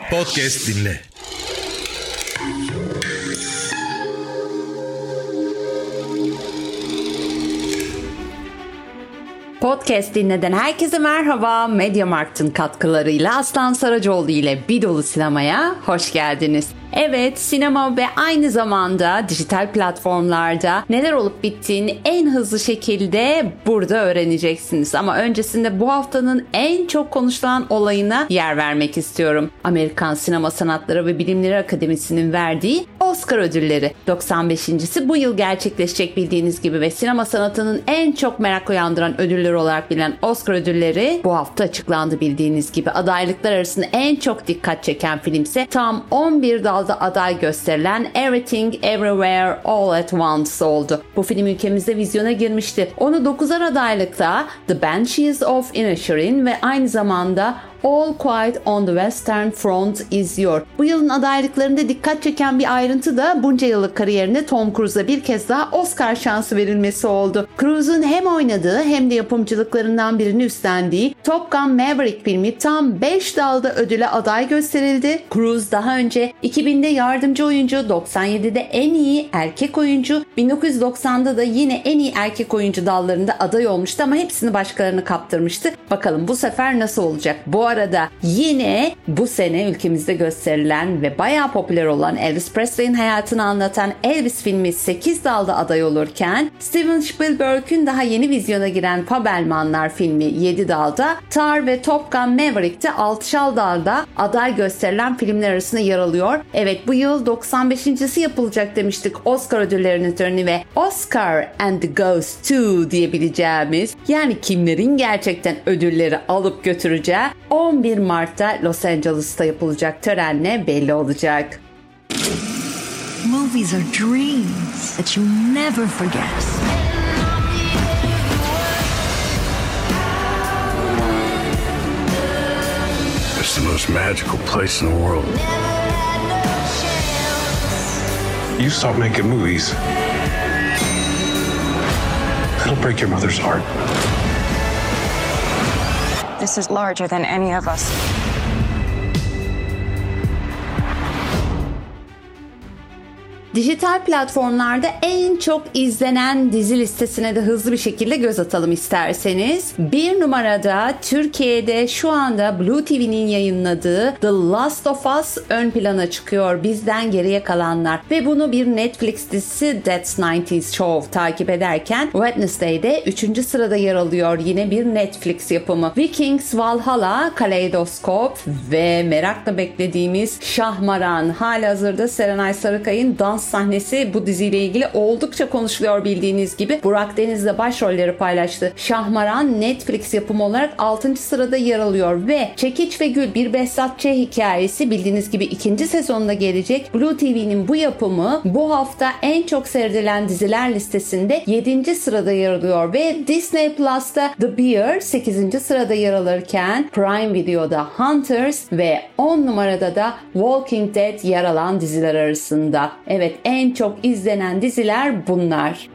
Podcast dinle. Podcast dinleden herkese merhaba. Mediamarkt'ın katkılarıyla Aslan Saracoğlu ile Bir Dolu Sinema'ya hoş geldiniz. Evet, sinema ve aynı zamanda dijital platformlarda neler olup bittiğini en hızlı şekilde burada öğreneceksiniz. Ama öncesinde bu haftanın en çok konuşulan olayına yer vermek istiyorum. Amerikan Sinema Sanatları ve Bilimleri Akademisi'nin verdiği Oscar ödülleri. 95.'si bu yıl gerçekleşecek bildiğiniz gibi ve sinema sanatının en çok merak uyandıran ödülleri olarak bilinen Oscar ödülleri bu hafta açıklandı bildiğiniz gibi. Adaylıklar arasında en çok dikkat çeken filmse tam 11 dalda aday gösterilen Everything Everywhere All at Once oldu. Bu film ülkemizde vizyona girmişti. Onu 9'ar adaylıkta The Banshees of Inisherin ve aynı zamanda All Quiet on the Western Front izliyor. Bu yılın adaylıklarında dikkat çeken bir ayrıntı da bunca yıllık kariyerinde Tom Cruise'a bir kez daha Oscar şansı verilmesi oldu. Cruise'un hem oynadığı hem de yapımcılıklarından birini üstlendiği Top Gun Maverick filmi tam 5 dalda ödüle aday gösterildi. Cruise daha önce 2000'de yardımcı oyuncu, 97'de en iyi erkek oyuncu, 1990'da da yine en iyi erkek oyuncu dallarında aday olmuştu ama hepsini başkalarını kaptırmıştı. Bakalım bu sefer nasıl olacak? Bu arada yine bu sene ülkemizde gösterilen ve bayağı popüler olan Elvis Presley'in hayatını anlatan Elvis filmi 8 dalda aday olurken Steven Spielberg'ün daha yeni vizyona giren Fabelmanlar filmi 7 dalda, Tar ve Top Gun Maverick'te 6'şal dalda aday gösterilen filmler arasında yer alıyor. Evet, bu yıl 95.'si yapılacak demiştik Oscar ödüllerinin töreni ve Oscar and the Ghost 2 diyebileceğimiz, yani kimlerin gerçekten ödülleri alıp götüreceği 11 Mart'ta Los Angeles'ta yapılacak törenle belli olacak. Movies are dreams that you never forget. It's the most magical place in the world. You stop making movies, it'll break your mother's heart. This is larger than any of us. Dijital platformlarda en çok izlenen dizi listesine de hızlı bir şekilde göz atalım isterseniz. Bir numarada Türkiye'de şu anda Blue TV'nin yayınladığı The Last of Us ön plana çıkıyor. Bizden geriye kalanlar. Ve bunu bir Netflix dizisi That's 90's Show takip ederken Wednesday'de 3. sırada yer alıyor. Yine bir Netflix yapımı. Vikings Valhalla, Kaleidoskop ve merakla beklediğimiz Şahmaran. Halihazırda Serenay Sarıkaya'nın dans sahnesi bu diziyle ilgili oldukça konuşuluyor bildiğiniz gibi. Burak Deniz'le başrolleri paylaştı. Şahmaran Netflix yapımı olarak 6. sırada yer alıyor ve Çekiç ve Gül bir Behzat Ç. hikayesi bildiğiniz gibi 2. sezonunda gelecek. Blue TV'nin bu yapımı bu hafta en çok seyredilen diziler listesinde 7. sırada yer alıyor ve Disney Plus'ta The Bear 8. sırada yer alırken Prime Video'da Hunters ve 10 numarada da Walking Dead yer alan diziler arasında. Evet, en çok izlenen diziler bunlar.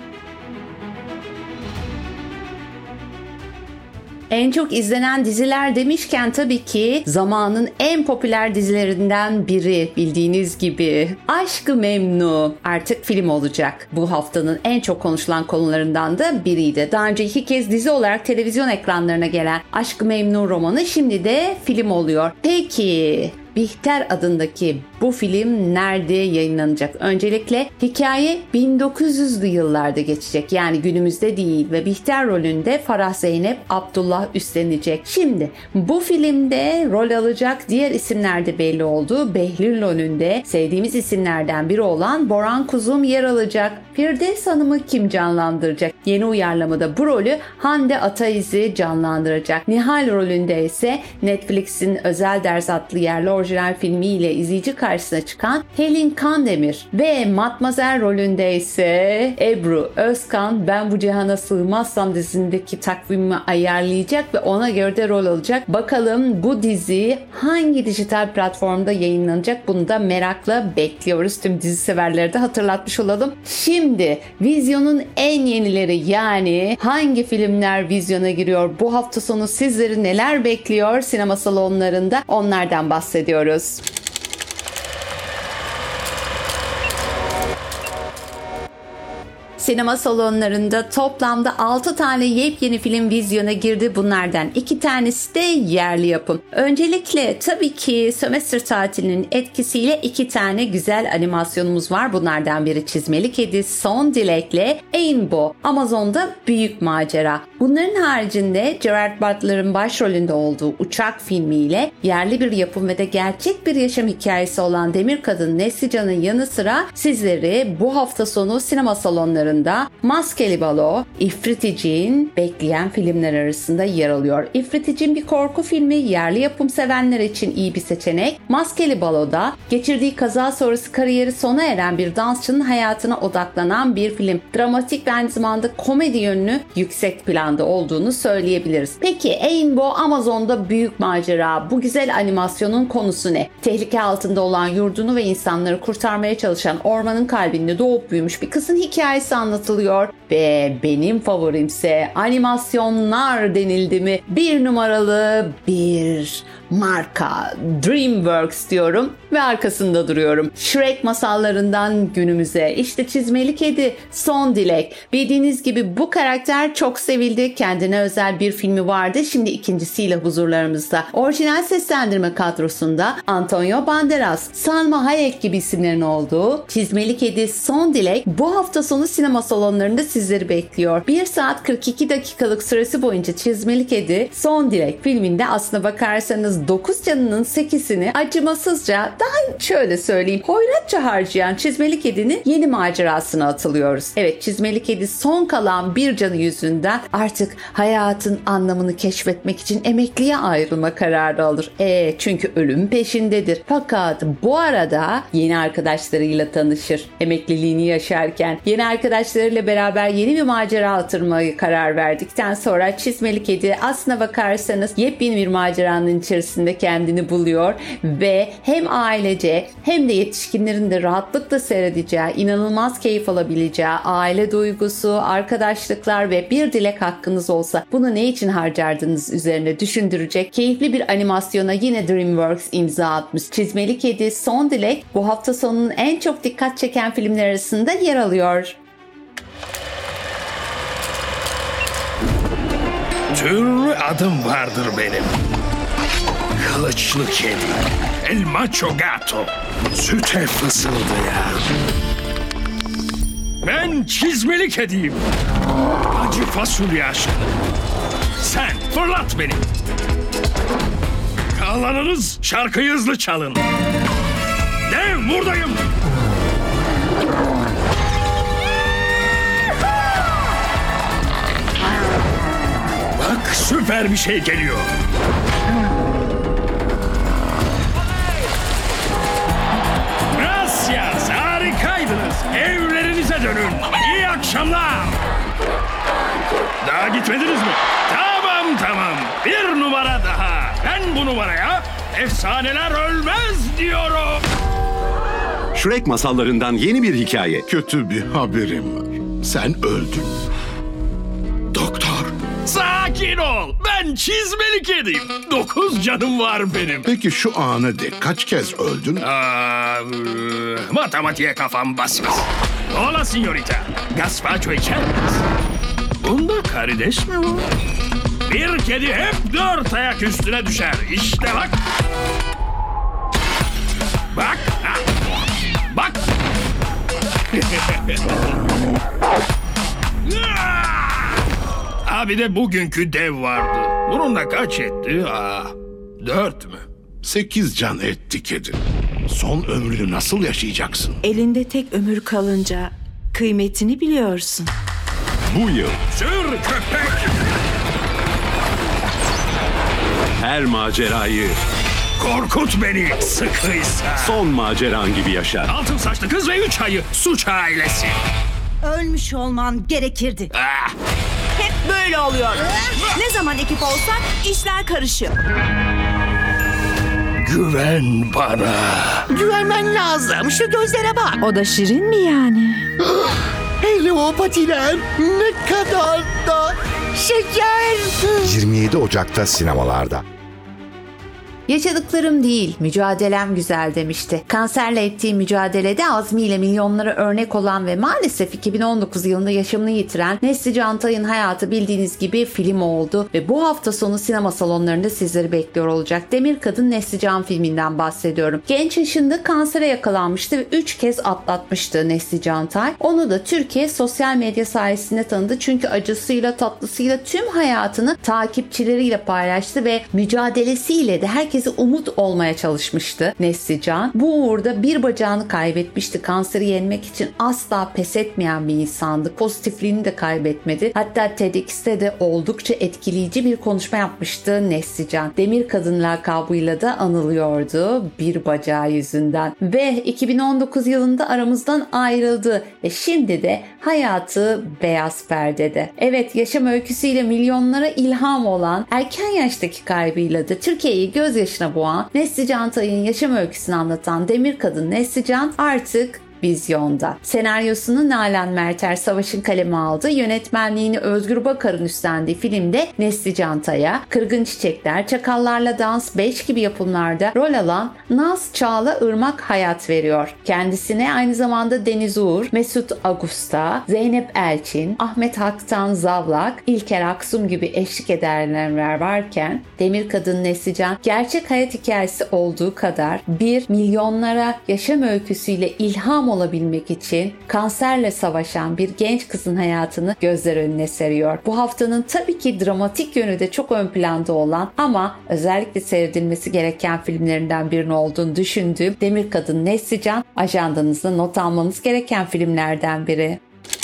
En çok izlenen diziler demişken tabii ki zamanın en popüler dizilerinden biri bildiğiniz gibi Aşk-ı Memnu artık film olacak. Bu haftanın en çok konuşulan konularından da biriydi. Daha önce 2 kez dizi olarak televizyon ekranlarına gelen Aşk-ı Memnu romanı şimdi de film oluyor. Peki Bihter adındaki bu film nerede yayınlanacak? Öncelikle hikaye 1900'lü yıllarda geçecek. Yani günümüzde değil ve Bihter rolünde Farah Zeynep Abdullah üstlenecek. Şimdi bu filmde rol alacak diğer isimler de belli oldu. Behlül rolünde sevdiğimiz isimlerden biri olan Boran Kuzum yer alacak. Firdevs Hanım'ı kim canlandıracak? Yeni uyarlamada bu rolü Hande Ataiz'i canlandıracak. Nihal rolünde ise Netflix'in Özel Ders adlı yerli orijinal filmiyle izleyici karşısına çıkan Helin Kandemir ve Matmazel rolünde ise Ebru Özkan Ben Bu Cihana Sığmazsam dizisindeki takvimimi ayarlayacak ve ona göre de rol alacak. Bakalım bu dizi hangi dijital platformda yayınlanacak? Bunu da merakla bekliyoruz. Tüm dizi severleri de hatırlatmış olalım. Şimdi vizyonun en yenileri, yani hangi filmler vizyona giriyor? Bu hafta sonu sizleri neler bekliyor sinema salonlarında? Onlardan bahsediyoruz. ediyoruz. Sinema salonlarında toplamda 6 tane yepyeni film vizyona girdi. Bunlardan 2 tanesi de yerli yapım. Öncelikle tabii ki sömestr tatilinin etkisiyle 2 tane güzel animasyonumuz var. Bunlardan biri Çizmeli Kedi Son Dilek'le Rainbow, Amazon'da Büyük Macera. Bunların haricinde Gerard Butler'ın başrolünde olduğu Uçak filmiyle yerli bir yapım ve de gerçek bir yaşam hikayesi olan Demir Kadın Neslican'ın yanı sıra sizleri bu hafta sonu sinema salonlarında Maskeli Balo, İfriticin bekleyen filmler arasında yer alıyor. İfriticin bir korku filmi, yerli yapım sevenler için iyi bir seçenek. Maskeli Balo'da geçirdiği kaza sonrası kariyeri sona eren bir dansçının hayatına odaklanan bir film. Dramatik ve aynı zamanda komedi yönünü yüksek planda olduğunu söyleyebiliriz. Peki Rainbow, Amazon'da Büyük Macera. Bu güzel animasyonun konusu ne? Tehlike altında olan yurdunu ve insanları kurtarmaya çalışan ormanın kalbinde doğup büyümüş bir kızın hikayesi anlatılıyor ve benim favorimse animasyonlar denildi mi 1 numaralı bir marka DreamWorks diyorum ve arkasında duruyorum. Shrek masallarından günümüze, işte Çizmeli Kedi Son Dilek. Bildiğiniz gibi bu karakter çok sevildi. Kendine özel bir filmi vardı. Şimdi ikincisiyle huzurlarımızda. Orijinal seslendirme kadrosunda Antonio Banderas, Salma Hayek gibi isimlerin olduğu Çizmeli Kedi Son Dilek bu hafta sonu sinema salonlarında sizleri bekliyor. 1 saat 42 dakikalık süresi boyunca Çizmeli Kedi Son Dilek filminde aslına bakarsanız 9 canının 8'ini acımasızca, daha şöyle söyleyeyim, hoyratça harcayan Çizmeli Kedi'nin yeni macerasına atılıyoruz. Evet, Çizmeli Kedi son kalan bir canı yüzünden artık hayatın anlamını keşfetmek için emekliye ayrılma kararı alır. Çünkü ölüm peşindedir. Fakat bu arada yeni arkadaşlarıyla tanışır. Emekliliğini yaşarken yeni arkadaşlarıyla beraber yeni bir macera atılmaya karar verdikten sonra Çizmeli Kedi aslına bakarsanız yepyeni bir maceranın içerisinde kendini buluyor ve hem ailece hem de yetişkinlerin de rahatlıkla seyredeceği, inanılmaz keyif alabileceği aile duygusu, arkadaşlıklar ve bir dilek hakkınız olsa bunu ne için harcardınız üzerine düşündürecek keyifli bir animasyona yine DreamWorks imza atmış. Çizmeli Kedi Son Dilek bu hafta sonunun en çok dikkat çeken filmler arasında yer alıyor. Türlü adım vardır benim. Kılıçlı kedi, el macho gato, süte fısıldayan. Ben çizmeli kediyim. Acı fasulye aşkı. Sen fırlat beni. Kalanınız şarkıyı hızlı çalın. Dev buradayım. Bak süper bir şey geliyor. Gracias, harikaydınız. Evlerinize dönün. İyi akşamlar. Daha gitmediniz mi? Tamam. Bir numara daha. Ben bu numaraya efsaneler ölmez diyorum. Shrek masallarından yeni bir hikaye. Kötü bir haberim var. Sen öldün. Doktor. Sakin ol. Ben çizmeli kediyim. 9 canım var benim. Peki şu ana dek kaç kez öldün? Matematiğe kafam basmaz. Hola signorita. Gazpacho içer misin? Bunda karides mi var? Bir kedi hep 4 ayak üstüne düşer. İşte bak. Bak. Ha. Bak. Bir de bugünkü dev vardı. Bunun da kaç etti? 4 mü? 8 can etti kedi. Son ömrünü nasıl yaşayacaksın? Elinde tek ömür kalınca kıymetini biliyorsun. Bu yıl Sür köpek! her macerayı Korkut beni sıkıysa. son maceran gibi yaşar. Altın saçlı kız ve 3 ayı suç ailesi. Ölmüş olman gerekirdi. Hep böyle oluyor. Ne zaman ekip olsak işler karışıyor. Güven bana. Güvenmen lazım. Şu gözlere bak. O da şirin mi yani? Hele o patiler ne kadar da şeker. 27 Ocak'ta sinemalarda. Yaşadıklarım değil, mücadelem güzel demişti. Kanserle ettiği mücadelede azmiyle milyonlara örnek olan ve maalesef 2019 yılında yaşamını yitiren Nesli Cantay'ın hayatı bildiğiniz gibi film oldu ve bu hafta sonu sinema salonlarında sizleri bekliyor olacak. Demir Kadın Nesli Can filminden bahsediyorum. Genç yaşında kansere yakalanmıştı ve 3 kez atlatmıştı Nesli Cantay. Onu da Türkiye sosyal medya sayesinde tanıdı çünkü acısıyla tatlısıyla tüm hayatını takipçileriyle paylaştı ve mücadelesiyle de herkese umut olmaya çalışmıştı Nesli Can. Bu uğurda bir bacağını kaybetmişti. Kanseri yenmek için asla pes etmeyen bir insandı. Pozitifliğini de kaybetmedi. Hatta TEDx'te de oldukça etkileyici bir konuşma yapmıştı Nesli Can. Demir Kadın lakabıyla da anılıyordu bir bacağı yüzünden. Ve 2019 yılında aramızdan ayrıldı ve şimdi de hayatı beyaz perdede. Evet, yaşam öyküsüyle milyonlara ilham olan, erken yaştaki kaybıyla da Türkiye'yi gözyaşına boğan Nesli Cantay'ın yaşam öyküsünü anlatan Demir Kadın Nesli Can artık vizyonda. Senaryosunu Nalan Merter Savaş'ın kaleme aldığı, yönetmenliğini Özgür Bakar'ın üstlendiği filmde Nesli Cantay'a Kırgın Çiçekler, Çakallarla Dans 5 gibi yapımlarda rol alan Naz Çağla Irmak hayat veriyor. Kendisine aynı zamanda Deniz Uğur, Mesut Agusta, Zeynep Elçin, Ahmet Haktan Zavlak, İlker Aksum gibi eşlik edenler varken Demir Kadın Nesli Can gerçek hayat hikayesi olduğu kadar bir milyonlara yaşam öyküsüyle ilham olabilmek için kanserle savaşan bir genç kızın hayatını gözler önüne seriyor. Bu haftanın tabii ki dramatik yönü de çok ön planda olan ama özellikle seyredilmesi gereken filmlerinden birinin olduğunu düşündüğüm Demir Kadın Nesli Can, ajandanızda not almanız gereken filmlerden biri.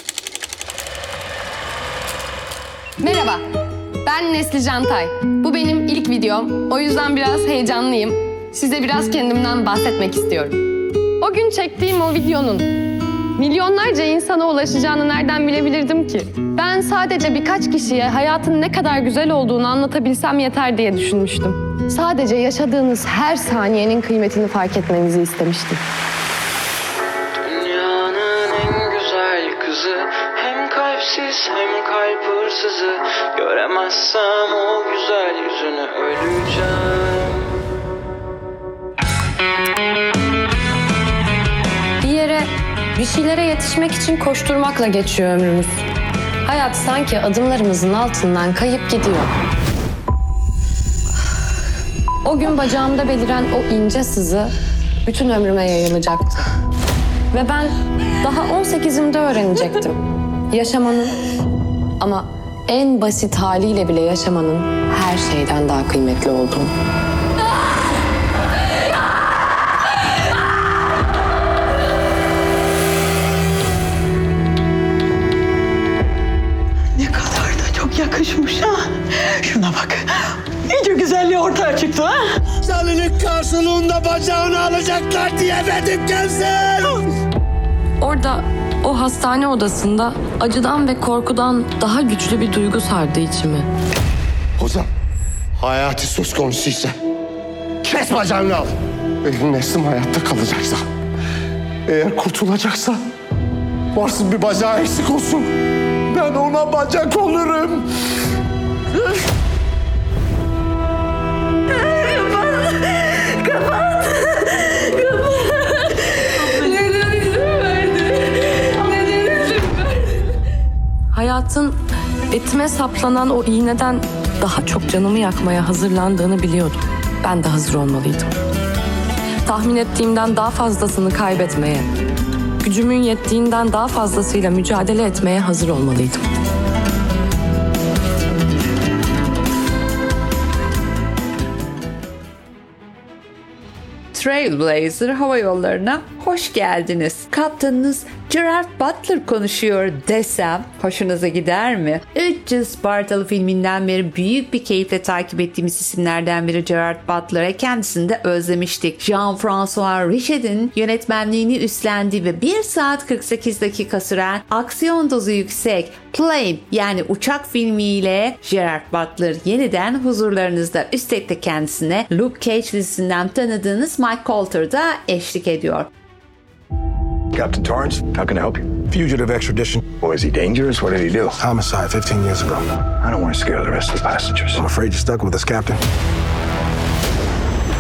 Merhaba, ben Nesli Cantay. Bu benim ilk videom, o yüzden biraz heyecanlıyım. Size biraz kendimden bahsetmek istiyorum. O gün çektiğim o videonun milyonlarca insana ulaşacağını nereden bilebilirdim ki? Ben sadece birkaç kişiye hayatın ne kadar güzel olduğunu anlatabilsem yeter diye düşünmüştüm. Sadece yaşadığınız her saniyenin kıymetini fark etmenizi istemiştim. Dünyanın en güzel kızı, hem kalpsiz hem kalp hırsızı. Göremezsem o güzel yüzünü öleceğim. Bir şeylere yetişmek için koşturmakla geçiyor ömrümüz. Hayat sanki adımlarımızın altından kayıp gidiyor. O gün bacağımda beliren o ince sızı bütün ömrüme yayılacaktı. Ve ben daha 18'imde öğrenecektim. Yaşamanın, ama en basit haliyle bile yaşamanın her şeyden daha kıymetli olduğunu. Yakışmış ha. Şuna bak. İyice güzelliği ortaya çıktı ha. Canının karşılığında bacağını alacaklar diyemedim Kevser. Orada o hastane odasında acıdan ve korkudan daha güçlü bir duygu sardı içimi. Hocam, hayatı söz konusuysa kes bacağını al. Benim neslim hayatta kalacaksa, eğer kurtulacaksa varsın bir bacağı eksik olsun. Ben ona bacak olurum. Kapat. Neden izin verdi? Neden izin verdi? Hayatın etime saplanan o iğneden daha çok canımı yakmaya hazırlandığını biliyordum. Ben de hazır olmalıydım. Tahmin ettiğimden daha fazlasını kaybetmeye, gücümün yettiğinden daha fazlasıyla mücadele etmeye hazır olmalıydım. Trailblazer Hava Yolları'na hoş geldiniz. Kaptanınız Gerard Butler konuşuyor desem hoşunuza gider mi? 300 Spartalı filminden beri büyük bir keyifle takip ettiğimiz isimlerden biri Gerard Butler'a, kendisini de özlemiştik. Jean-François Richet'in yönetmenliğini üstlendiği ve 1 saat 48 dakika süren aksiyon dozu yüksek Plane yani uçak filmiyle Gerard Butler yeniden huzurlarınızda. Üstelik de kendisine Luke Cage dizisinden tanıdığınız Mike Colter da eşlik ediyor. Captain Torrance, how can I help you? Fugitive extradition. Oh, is he dangerous? What did he do? Homicide 15 years ago. I don't want to scare the rest of the passengers. I'm afraid you're stuck with us, Captain.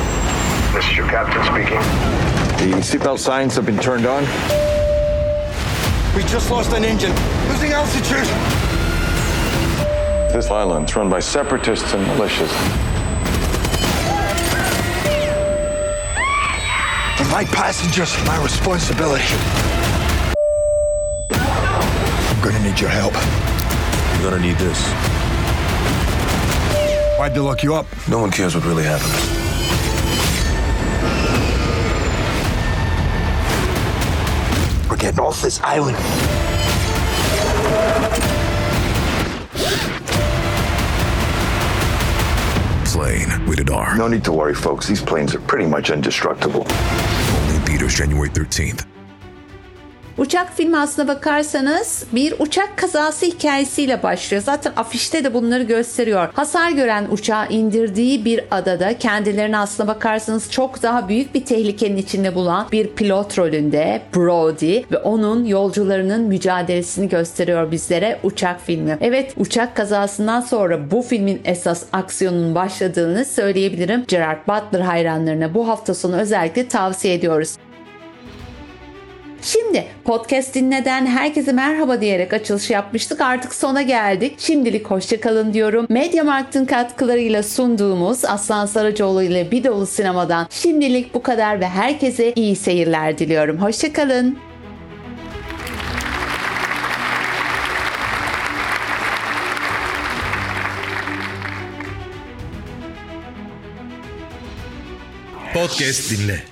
This is your captain speaking. The seatbelt signs have been turned on. We just lost an engine. Losing altitude. This island's run by separatists and militias. My passengers, my responsibility. I'm gonna need your help. You're gonna need this. Why'd they lock you up? No one cares what really happened. We're getting off this island. Plane, rated R. No need to worry, folks. These planes are pretty much indestructible. Only in theaters January 13th. Uçak filmi aslına bakarsanız bir uçak kazası hikayesiyle başlıyor. Zaten afişte de bunları gösteriyor. Hasar gören uçağı indirdiği bir adada kendilerini aslına bakarsanız çok daha büyük bir tehlikenin içinde bulan bir pilot rolünde Brody ve onun yolcularının mücadelesini gösteriyor bizlere uçak filmi. Evet, uçak kazasından sonra bu filmin esas aksiyonun başladığını söyleyebilirim. Gerard Butler hayranlarına bu hafta sonu özellikle tavsiye ediyoruz. Şimdi podcast dinleden herkese merhaba diyerek açılış yapmıştık. Artık sona geldik. Şimdilik hoşçakalın diyorum. Mediamarkt'ın katkılarıyla sunduğumuz Aslan Saracoğlu ile Bir Dolu Sinema'dan şimdilik bu kadar ve herkese iyi seyirler diliyorum. Hoşçakalın. Podcast dinle.